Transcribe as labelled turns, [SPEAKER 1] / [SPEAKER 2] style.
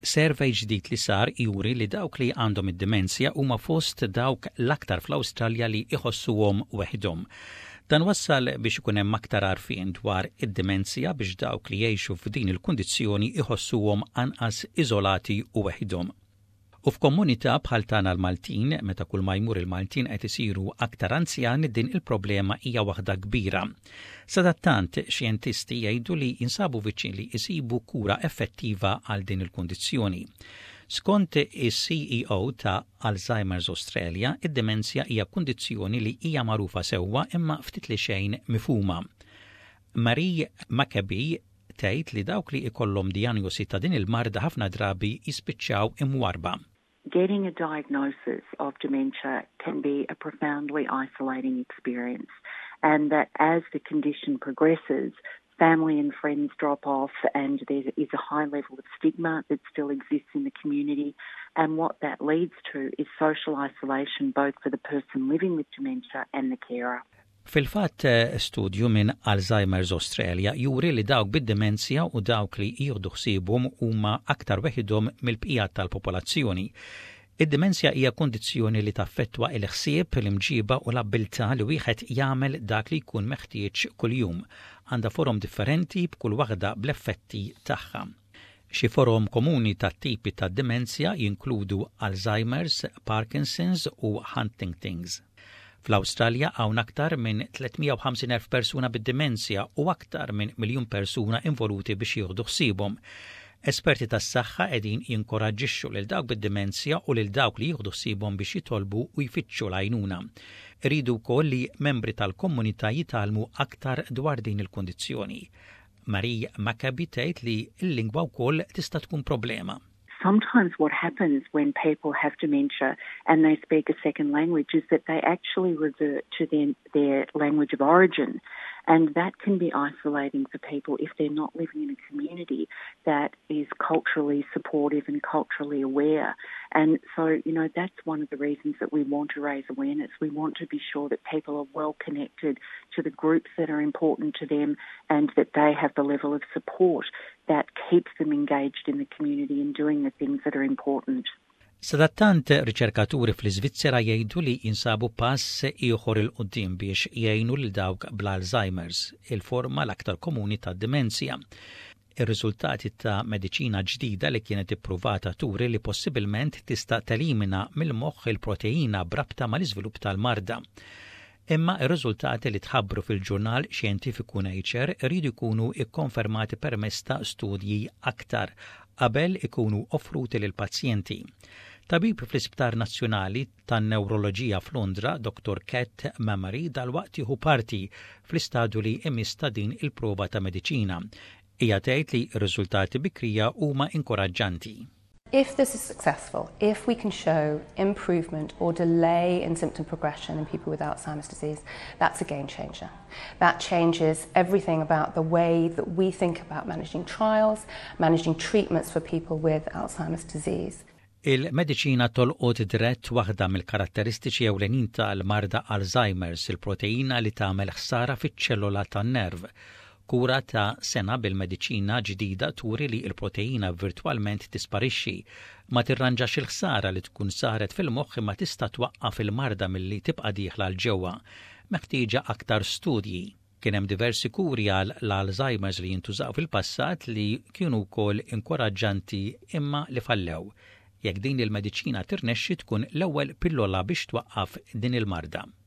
[SPEAKER 1] Survey ġdid li sar juri li dawk li għandhom id-demenzja huma fost dawk l-aktar fl-Awstralja li iħossuhom weħidhom. Dan wassal biex ikun hemm aktar għarfien dwar id-demenzja biex dawk li jgħixu f'din il-kundizzjoni iħossuhom anqas iżolati u weħidhom. U f'komunità bħal tagħna l-Maltin, meta kull ma jmur il-Maltin qed isiru aktar anzjani, din il-problema hija waħda kbira. Sadattant xjentisti jgħidu li jinsabu viċin li jsibu kura effettiva għal din il-kundizzjoni. Skont is-CEO ta' Alzheimer's Australia, id-demenzja hija kundizzjoni li hija magħrufa sewwa imma ftit li xejn mifhuma. Marie Maccabee tgħid li dawk li jkollhom dijanjosi ta' din il-marda ħafna drabi jispiċċaw imwarba.
[SPEAKER 2] Getting a diagnosis of dementia can be a profoundly isolating experience, and that as the condition progresses, family and friends drop off and there is a high level of stigma that still exists in the community, and what that leads to is social isolation both for the person living with dementia and the carer.
[SPEAKER 1] Fil-fatt studju minn Alzheimer's Australia juri li dawk bid-demenzja u dawk li jieħdu ħsiebhom huma aktar weħidhom mill-bqija tal-popolazzjoni. Id-demenzja hija kondizzjoni li taffettwa l-ħsieb, l-imġiba u l-abilità li wieħed jagħmel dak li jkun meħtieġ kuljum. Għandha forom differenti b'kull waħda bl-effetti tagħha. Xi forom komuni tat-tipi tad-demenzja jinkludu Alzheimer's, Parkinson's u Huntington's. Fl-Awstralja hawn aktar minn 350,000 persuna bid-demenzja u aktar minn 1,000,000 persuna involuti biex jieħdu ħsiebhom. Esperti tas-saħħa qegħdin jinkoraġġixxu lil dawk bid-demenzja u lil dawk li jieħdu ħsiebhom biex jitolbu u jfittxu l-għajnuna. Iridu wkoll li membri tal-komunità jitgħallmu aktar dwar din il-kundizzjoni. Marie Maccabee tgħid li l-lingwa wkoll tista' tkun problema.
[SPEAKER 2] Sometimes what happens when people have dementia and they speak a second language is that they actually revert to their language of origin, and that can be isolating for people if they're not living in a community that is culturally supportive and culturally aware. And so, that's one of the reasons that we want to raise awareness. We want to be sure that people are well connected to the groups that are important to them and that they have the level of support that keeps them engaged in the community and doing the things that are important.
[SPEAKER 1] Sadattant riċerkaturi fl-Iżvizzera jgħidu li jinsabu pass ieħor il-qudiem biex jgħinu lil dawk bl-Alzheimer's, il-forma l-aktar komuni tad-demenzja. Ir-riżultati ta' mediċina ġdida li kienet ippruvata turi li possibilment tista' telimina mill-moħħ il-proteina brabta mal-iżvilupp tal-marda. Imma ir-riżultati li tħabbru fil-ġurnal xjentifiku Nature iridu jkunu ikkonfermati permezz ta' studji aktar qabel ikunu offruti lil pazjenti. Tabib fl-Isptar Nazzjonali tan-Newroloġija f'Londra, Dr. Kat Mamary, dalwaqt jieħu parti fl-istadju li imiss ta' din il-prova ta' mediċina. Hija tgħid li r-riżultati bikrija huma inkoraġġanti.
[SPEAKER 3] If this is successful, if we can show improvement or delay in symptom progression in people with Alzheimer's disease, that's a game changer. That changes everything about the way that we think about managing trials, managing treatments for people with Alzheimer's disease.
[SPEAKER 1] Il-mediċina tolqot dirett waħda mill-karatteristiċi ewlenin tal-marda Alzheimer's, il-proteina li tagħmel ħsara fiċ-ċellola tan-nerv. Kura ta' sena bil-mediċina ġdida turi li il-proteina virtwalment tisparixxi, ma tirranġax il-ħsara li tkun saret fil-moħħ ma tista' twaqqaf il-marda milli tibqa' dieħla l-ġewwa. Meħtieġa aktar studji. Kien hemm diversi kuri għal l-Alzheimer's li jintużaw fil-passat li kienu wkoll inkoraġġanti imma li fallew. Jekk din il-mediċina tirnexxi tkun l-ewwel pillola biex twaqqaf din il-marda.